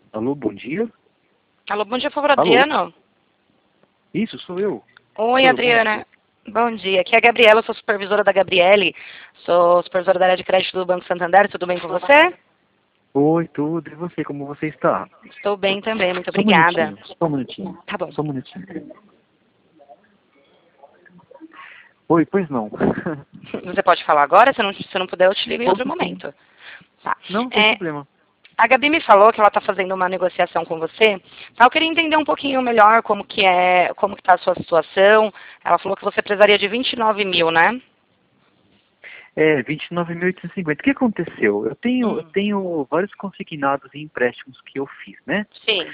Alô, bom dia? Alô, bom dia, por favor, Alô? Adriano. Isso, sou eu. Oi, Sou eu, bom Adriana. dia. Bom dia. Aqui é a Gabriela, eu sou supervisora da Gabriele. Sou supervisora da área de crédito do Banco Santander. Tudo bem com você? Oi, tudo. E você, como você está? Estou bem também, muito Só um obrigada. minutinho, só um minutinho. Tá bom. Só um minutinho. Oi, pois não. Você pode falar agora? Se não puder, eu te ligo em outro Posso sim. momento. Tá. Não tem problema. A Gabi me falou que ela está fazendo uma negociação com você. Tá, eu queria entender um pouquinho melhor como que está a sua situação. Ela falou que você precisaria de 29 mil, né? É, 29.850. O que aconteceu? Eu tenho vários consignados e empréstimos que eu fiz, né? Sim.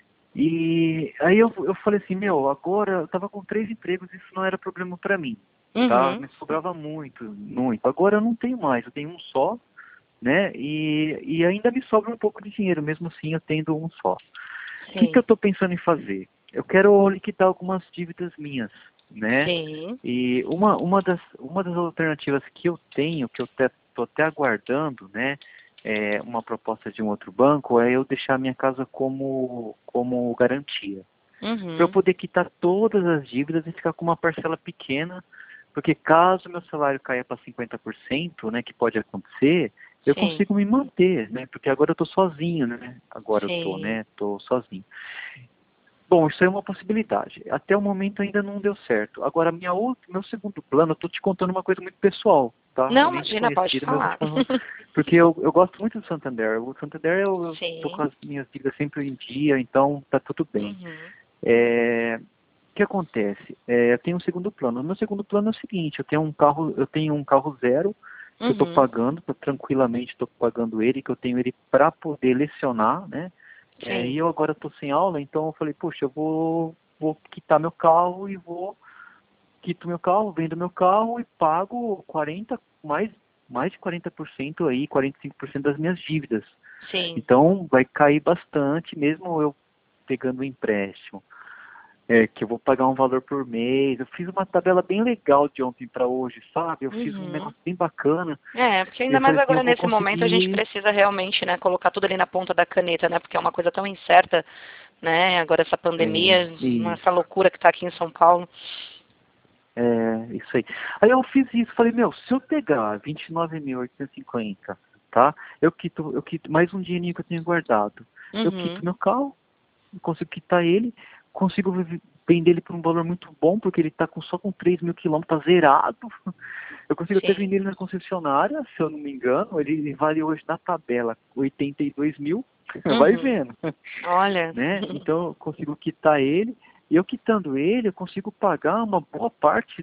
E aí eu falei assim, agora eu tava com 3 empregos, isso não era problema para mim, tá? Uhum. Me sobrava muito, muito. Agora eu não tenho mais, eu tenho um só, né? E ainda me sobra um pouco de dinheiro, mesmo assim eu tendo um só. O que Sim. eu estou pensando em fazer? Eu quero liquidar algumas dívidas minhas, né? Sim. E uma das alternativas que eu tenho, que eu estou até aguardando, né? Uma proposta de um outro banco, é eu deixar minha casa como garantia. Para eu Uhum. poder quitar todas as dívidas e ficar com uma parcela pequena, porque caso meu salário caia para 50%, né, que pode acontecer, eu Sim. consigo me manter, né? Porque agora eu estou sozinho, né? Agora eu estou, Sim. né? Estou sozinho. Bom, isso é uma possibilidade. Até o momento ainda não deu certo. Agora, meu segundo plano, eu estou te contando uma coisa muito pessoal, tá? Eu Não, nem te imagina, pode conhecia, mas eu vou te falar. falar. Porque eu gosto muito do Santander. O Santander eu tô com Sim. as minhas dívidas sempre em dia, então tá tudo bem. Uhum. O que acontece? Eu tenho um segundo plano. O meu segundo plano é o seguinte, eu tenho um carro zero que eu estou Uhum. pagando, tranquilamente estou pagando ele, que eu tenho ele para poder lecionar, né? E Sim. eu agora estou sem aula, então eu falei, poxa, eu vou quitar meu carro e quito meu carro, vendo meu carro e pago mais de 40% aí, 45% das minhas dívidas. Sim. Então vai cair bastante, mesmo eu pegando o empréstimo. Que eu vou pagar um valor por mês. Eu fiz uma tabela bem legal de ontem para hoje, sabe? Eu fiz um Uhum. negócio bem bacana. Porque E ainda eu mais falei assim, eu agora vou nesse momento a gente conseguir. precisa realmente, né, colocar tudo ali na ponta da caneta, né? Porque é uma coisa tão incerta, né? Agora essa pandemia, essa Isso. loucura que está aqui em São Paulo. Isso aí. Aí eu fiz isso, falei, se eu pegar 29.850, tá? Eu quito mais um dinheirinho que eu tenho guardado. Eu Uhum. quito meu carro, consigo quitar ele, consigo vender ele por um valor muito bom, porque ele está só com 3 mil quilômetros, tá zerado. Eu consigo até Sim. vender ele na concessionária, se eu não me engano. Ele vale hoje na tabela 82 mil, vai Uhum. vendo, Olha. né? Então eu consigo quitar ele. E eu quitando ele, eu consigo pagar uma boa parte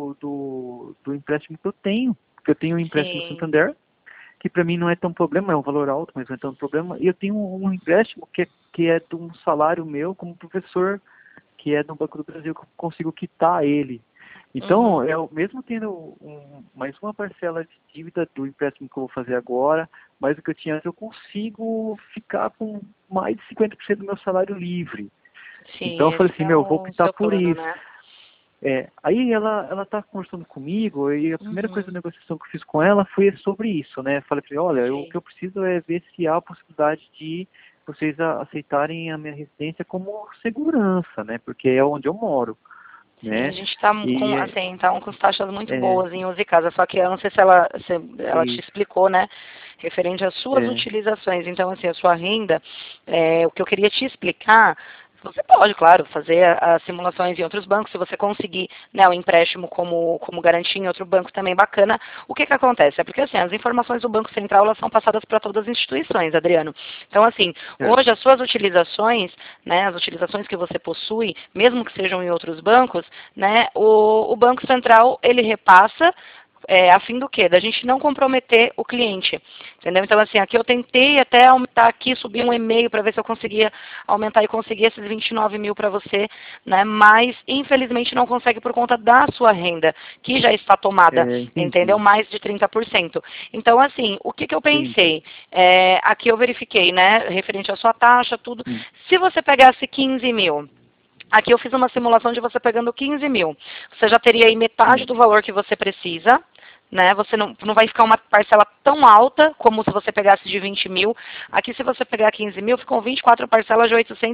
do empréstimo que eu tenho. Porque eu tenho um empréstimo Sim. Santander, que para mim não é tão problema, é um valor alto, mas não é tão problema. E eu tenho um empréstimo que é de um salário meu como professor, que é no Banco do Brasil, que eu consigo quitar ele. Então, Uhum. mesmo tendo mais uma parcela de dívida do empréstimo que eu vou fazer agora, mais do que eu tinha antes, eu consigo ficar com mais de 50% do meu salário livre. Sim, Então eu falei esse assim, é eu vou o optar seu por plano, isso. né? Aí ela tá conversando comigo e a primeira coisa Uhum. da negociação que eu fiz com ela foi sobre isso, né? Falei pra ela, olha, o que Sim. eu preciso é ver se há a possibilidade de vocês aceitarem a minha residência como segurança, né? Porque é onde eu moro, Sim, a né? gente está E com, assim, tá com taxas muito é, boas em Use Casa, só que eu não sei se ela te isso, explicou, né, referente às suas é, utilizações. Então, assim, a sua renda, o que eu queria te explicar, você pode, claro, fazer as simulações em outros bancos, se você conseguir, né, o empréstimo como garantia em outro banco também bacana. O que que acontece? É porque, assim, as informações do Banco Central, elas são passadas para todas as instituições, Adriano. Então, assim, hoje certo. as suas utilizações, né, as utilizações que você possui, mesmo que sejam em outros bancos, né, o Banco Central, ele repassa a fim do quê? Da gente não comprometer o cliente, entendeu? Então, assim, aqui eu tentei até aumentar aqui, subir um e-mail para ver se eu conseguia aumentar e conseguir esses 29 mil para você, né? Mas, infelizmente, não consegue por conta da sua renda, que já está tomada, entendeu? Entendi, Mais de 30%. Então, assim, o que que eu entendi. pensei? Aqui eu verifiquei, né, referente à sua taxa, tudo. Hum, Se você pegasse 15 mil, aqui eu fiz uma simulação de você pegando 15 mil. Você já teria aí metade sim, do valor que você precisa, né? Você não vai ficar uma parcela tão alta como se você pegasse de 20 mil. Aqui, se você pegar 15 mil, ficam 24 parcelas de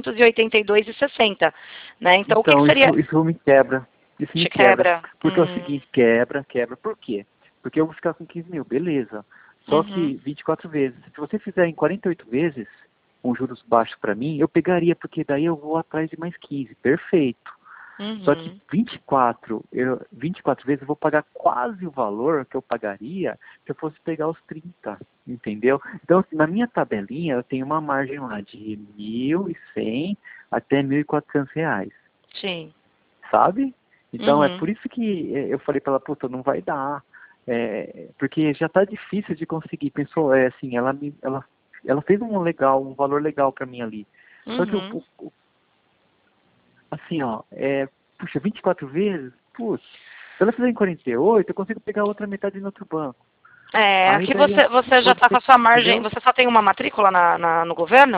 882,60, né? Então, o que Então, seria... isso me quebra. Isso me Te quebra. quebra? Porque é o seguinte, quebra. Por quê? Porque eu vou ficar com 15 mil, beleza. Só Uhum. que 24 vezes. Se você fizer em 48 vezes, com juros baixos para mim, eu pegaria, porque daí eu vou atrás de mais 15. Perfeito. Só que Uhum. 24 vezes eu vou pagar quase o valor que eu pagaria se eu fosse pegar os 30, entendeu? Então, na minha tabelinha, eu tenho uma margem lá de 1.100 até R$ 1.400, Sim. sabe? Então, é Uhum. por isso que eu falei para ela, puta, não vai dar. Porque já tá difícil de conseguir. Pensou, assim, ela fez um valor legal para mim ali. Só que Uhum. assim, ó, puxa, 24 vezes, putz, se ela fizer em 48, eu consigo pegar a outra metade no outro banco. É, Aí aqui daí você já pode está com ser, a sua margem, entendeu? você só tem uma matrícula no governo?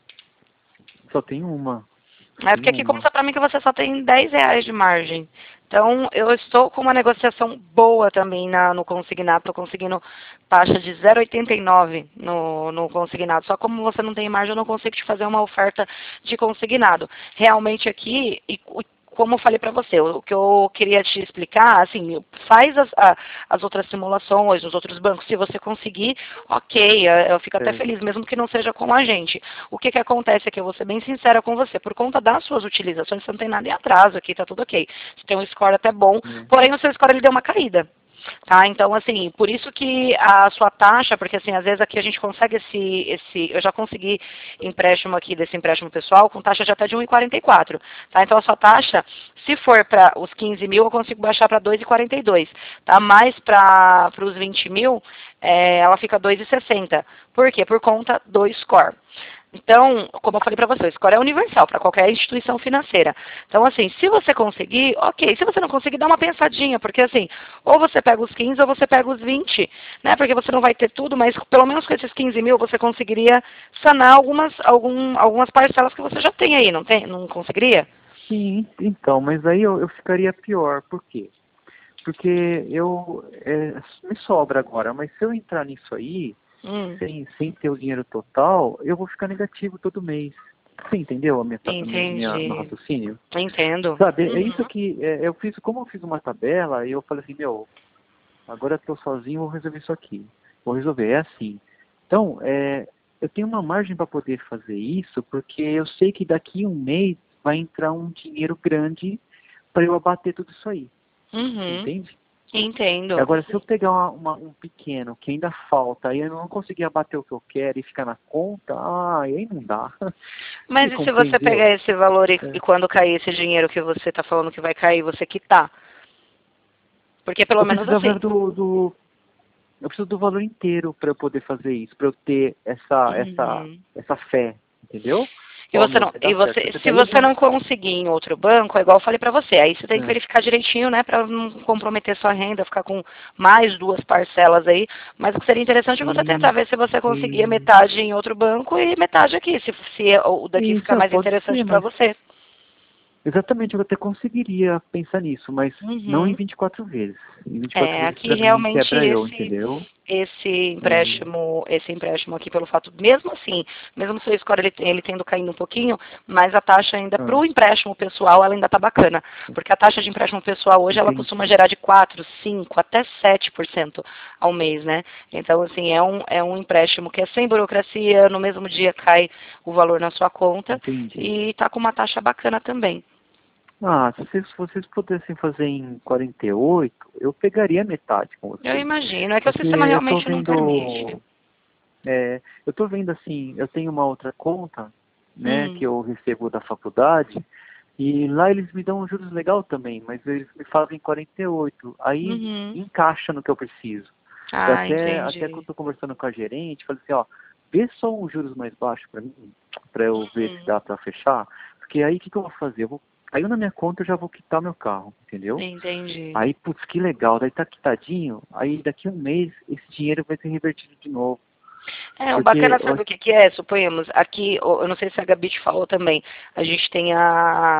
Só tem uma, É tem porque aqui uma. conta pra mim que você só tem R$ 10 de margem. Então, eu estou com uma negociação boa também no consignado. Estou conseguindo taxa de 0,89 no consignado. Só como você não tem margem, eu não consigo te fazer uma oferta de consignado. Realmente aqui, como eu falei para você, o que eu queria te explicar, assim, faz as outras simulações, os outros bancos, se você conseguir, ok, eu fico até Certo. feliz, mesmo que não seja com a gente. O que acontece é que eu vou ser bem sincera com você, por conta das suas utilizações, você não tem nada em atraso aqui, tá tudo ok. Você tem um score até bom, É. porém o seu score ele deu uma caída. Tá, então assim, por isso que a sua taxa, porque assim, às vezes aqui a gente consegue eu já consegui empréstimo aqui desse empréstimo pessoal com taxa de até de 1,44, tá? Então a sua taxa, se for para os 15 mil, eu consigo baixar para 2,42, tá? Mas para os 20 mil, ela fica 2,60. Por quê? Por conta do score. Então, como eu falei para você, o score é universal para qualquer instituição financeira. Então, assim, se você conseguir, ok. Se você não conseguir, dá uma pensadinha, porque assim, ou você pega os 15 ou você pega os 20, né? Porque você não vai ter tudo, mas pelo menos com esses 15 mil você conseguiria sanar algumas parcelas que você já tem aí, não tem? Não conseguiria? Sim, então, mas aí eu ficaria pior. Por quê? Porque me sobra agora, mas se eu entrar nisso aí, Hum, sem ter o dinheiro total, eu vou ficar negativo todo mês. Você entendeu meu entendi. raciocínio? Entendo. Sabe, é isso Uhum. que como eu fiz uma tabela, eu falei assim, meu, agora eu tô sozinho, vou resolver isso aqui. Vou resolver, é assim. Então, eu tenho uma margem para poder fazer isso, porque eu sei que daqui um mês vai entrar um dinheiro grande para eu abater tudo isso aí. Você Uhum. entende? Entendo. Agora, se eu pegar um pequeno que ainda falta e eu não conseguir abater o que eu quero e ficar na conta, aí não dá. Você Mas me e se você compreendeu? pegar esse valor e É. quando cair esse dinheiro que você está falando que vai cair, você quitar? Porque pelo Eu menos precisava assim. eu preciso do valor inteiro para eu poder fazer isso, para eu ter Uhum. essa fé, entendeu? E Ó, você meu, não, vai e dar certo, você, porque se daí eu você já. não conseguir em outro banco, é igual eu falei pra você, aí você tem que É. verificar direitinho, né, para não comprometer sua renda, ficar com mais duas parcelas aí. Mas o que seria interessante é você tentar E, ver se você conseguia e, metade em outro banco e metade aqui, se o daqui ficar isso mais pode interessante ser, pra mas você. exatamente eu até conseguiria pensar nisso, mas não em Uhum. 24 vezes. Em 24 vezes Aqui para mim realmente quebra eu, entendeu? É, esse empréstimo aqui pelo fato, mesmo assim, mesmo se o score ele tendo caído um pouquinho, mas a taxa ainda para ah, o empréstimo pessoal ela ainda está bacana, porque a taxa de empréstimo pessoal hoje ela costuma entendi. gerar de 4, 5 até 7% ao mês, né? Então assim é um empréstimo que é sem burocracia, no mesmo dia cai o valor na sua conta Entendi. e está com uma taxa bacana também. Ah, se vocês pudessem fazer em 48, eu pegaria metade com Eu vocês. imagino, é que o Porque sistema realmente não permite. eu tô vendo assim, eu tenho uma outra conta, né, que Hum, eu recebo da faculdade, e lá eles me dão um juros legal também, mas eles me fazem 48. Aí uhum. encaixa no que eu preciso. Eu Ah, até que eu entendi. tô conversando com a gerente, falei assim, ó, vê só uns juros mais baixos para mim, para eu ver se Hum, dá para fechar, porque aí o que eu vou fazer? Caiu na minha conta, eu já vou quitar meu carro, entendeu? entendi. Aí, putz, que legal, daí tá quitadinho, aí daqui um mês esse dinheiro vai ser revertido de novo. É, o Porque, bacana, sabe o que que é? Suponhamos, aqui, eu não sei se a Gabi te falou também, a gente tem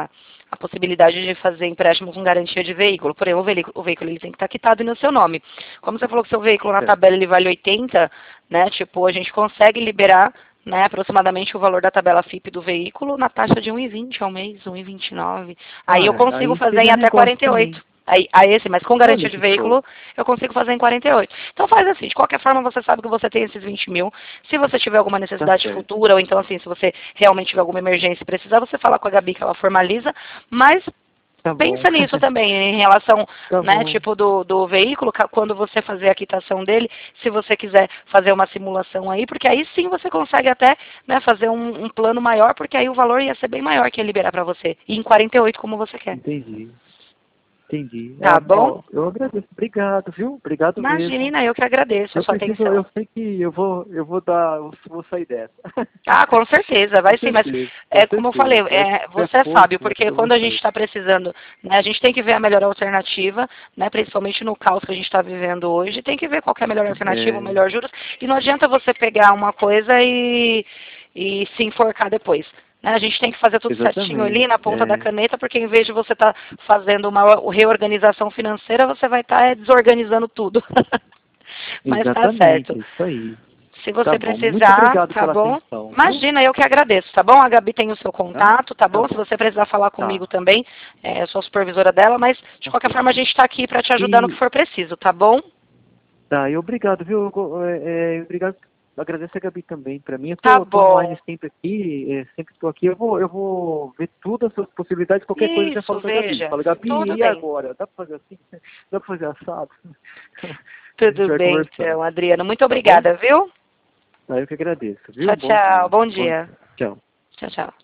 a possibilidade de fazer empréstimo com garantia de veículo. Porém, o veículo ele tem que estar quitado no seu nome. Como você falou que seu veículo na tabela ele vale 80, né? Tipo, a gente consegue liberar, né, aproximadamente o valor da tabela FIP do veículo na taxa de 1,20 ao mês, 1,29. Aí eu consigo aí fazer em seria até negócio também. 48. Aí esse, mas com garantia Olha de que show. veículo, eu consigo fazer em 48. Então faz assim, de qualquer forma você sabe que você tem esses 20 mil. Se você tiver alguma Tá necessidade certo. futura, ou então assim, se você realmente tiver alguma emergência e precisar, você fala com a Gabi que ela formaliza, mas Tá bom. pensa nisso também, em relação, Tá né, bom. tipo do veículo, quando você fazer a quitação dele, se você quiser fazer uma simulação aí, porque aí sim você consegue até, né, fazer um plano maior, porque aí o valor ia ser bem maior que ia liberar para você, e em 48 como você quer. Entendi. Entendi. Tá bom? Ó, eu agradeço. Obrigado, viu? Obrigado mesmo. Imagina, eu que agradeço a Eu sua preciso, atenção. eu sei que eu vou sair dessa. Ah, com certeza, vai Com sim, mas certeza, com é como eu falei, certeza. Eu, se tiver você é força, sábio, porque eu vou quando a gente sair. está precisando, né, a gente tem que ver a melhor alternativa, né, principalmente no caos que a gente está vivendo hoje, tem que ver qual que é a melhor alternativa, o É, melhor juros, e não adianta você pegar uma coisa e se enforcar depois. Né? A gente tem que fazer tudo certinho ali exatamente. na ponta da caneta, porque em vez de você estar fazendo uma reorganização financeira, você vai estar desorganizando tudo. Mas tá Exatamente, certo. isso aí. Se Tá você bom. Muito precisar, obrigado tá pela bom? atenção, viu? Imagina, eu que agradeço, tá bom? A Gabi tem o seu Tá? contato, tá Tá bom? Se bom. você precisar falar comigo Tá. também, eu sou a supervisora dela, mas de qualquer Ok. forma a gente está aqui para te ajudar no que E for preciso, tá bom? tá, e obrigado, viu? Obrigado. Agradeço a Gabi também. Para mim, eu Tá tô online bom. sempre aqui, sempre estou aqui. Eu vou ver todas as suas possibilidades. Qualquer coisa eu já Isso, falo com a Gabi. veja. Fala, Gabi, Tudo e bem. agora? Dá para fazer assim? Dá para fazer assado? A gente Tudo vai bem, conversando, então, Adriano. Muito tá bom? obrigada, viu? Tá, eu que agradeço, viu? Tchau, Bom tchau. dia. Bom Bom dia. dia. Tchau. Tchau, tchau.